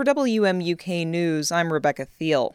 For WMUK News, I'm Rebecca Thiel.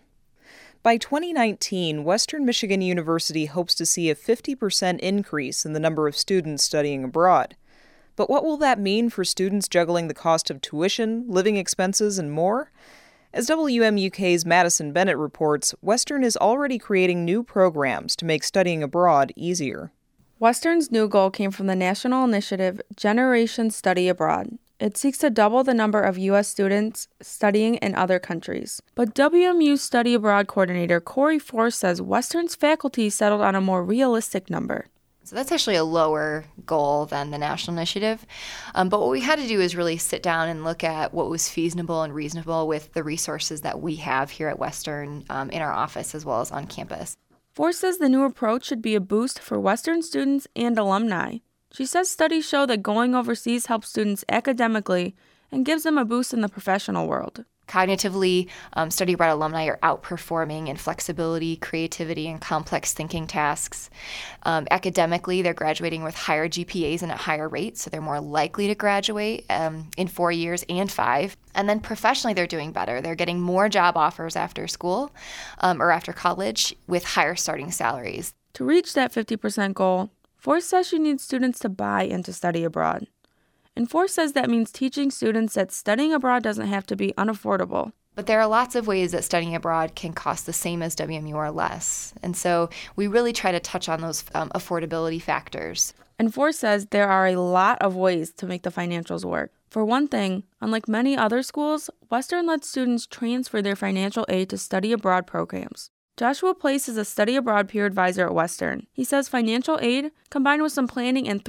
By 2019, Western Michigan University hopes to see a 50% increase in the number of students studying abroad. But what will that mean for students juggling the cost of tuition, living expenses, and more? As WMUK's Madison Bennett reports, Western is already creating new programs to make studying abroad easier. Western's new goal came from the national initiative Generation Study Abroad. It seeks to double the number of U.S. students studying in other countries. But WMU Study Abroad coordinator Corey Force says Western's faculty settled on a more realistic number. So that's actually a lower goal than the national initiative. But what we had to do is really sit down and look at what was feasible and reasonable with the resources that we have here at Western in our office as well as on campus. Force says the new approach should be a boost for Western students and alumni. She says studies show that going overseas helps students academically and gives them a boost in the professional world. Cognitively, study abroad alumni are outperforming in flexibility, creativity, and complex thinking tasks. Academically, they're graduating with higher GPAs and at higher rates, so they're more likely to graduate in 4 years and 5. And then professionally, they're doing better. They're getting more job offers after school or after college with higher starting salaries. To reach that 50% goal, Force says she needs students to buy into study abroad. And Force says that means teaching students that studying abroad doesn't have to be unaffordable. But there are lots of ways that studying abroad can cost the same as WMU or less. And so we really try to touch on those affordability factors. And Force says there are a lot of ways to make the financials work. For one thing, unlike many other schools, Western lets students transfer their financial aid to study abroad programs. Joshua Place is a study abroad peer advisor at Western. He says financial aid, combined with some planning and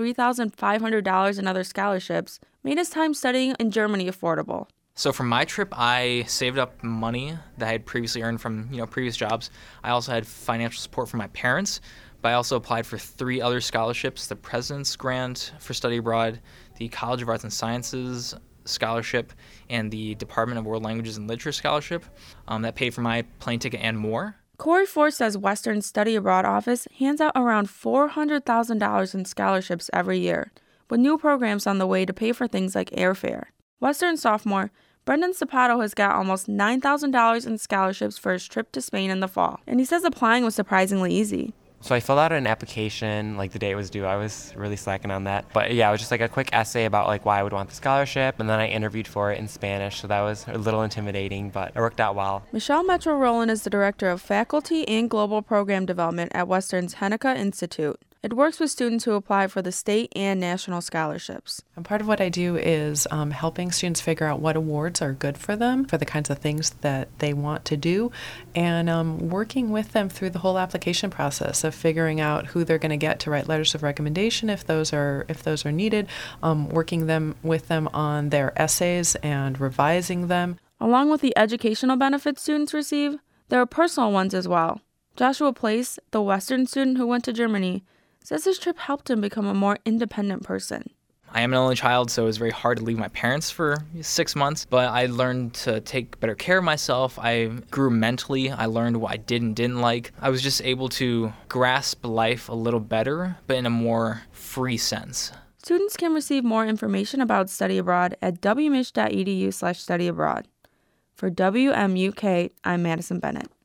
$3,500 in other scholarships, made his time studying in Germany affordable. So for my trip, I saved up money that I had previously earned from previous jobs. I also had financial support from my parents, but I also applied for 3 other scholarships: the President's Grant for study abroad, the College of Arts and Sciences scholarship, and the Department of World Languages and Literature scholarship that paid for my plane ticket and more. Corey Force says Western's Study Abroad office hands out around $400,000 in scholarships every year, with new programs on the way to pay for things like airfare. Western sophomore Brendan Zapato has got almost $9,000 in scholarships for his trip to Spain in the fall, and he says applying was surprisingly easy. So I filled out an application like the day it was due. I was really slacking on that. But yeah, it was just like a quick essay about like why I would want the scholarship, and then I interviewed for it in Spanish, so that was a little intimidating, but it worked out well. Michelle Metro Rowland is the director of faculty and global program development at Western's Henniker Institute. It works with students who apply for the state and national scholarships. And part of what I do is helping students figure out what awards are good for them, for the kinds of things that they want to do, and working with them through the whole application process of figuring out who they're going to get to write letters of recommendation if those are needed, working with them on their essays and revising them. Along with the educational benefits students receive, there are personal ones as well. Joshua Place, the Western student who went to Germany, says his trip helped him become a more independent person. I am an only child, so it was very hard to leave my parents for 6 months, but I learned to take better care of myself. I grew mentally. I learned what I did and didn't like. I was just able to grasp life a little better, but in a more free sense. Students can receive more information about study abroad at wmich.edu/studyabroad. For WMUK, I'm Madison Bennett.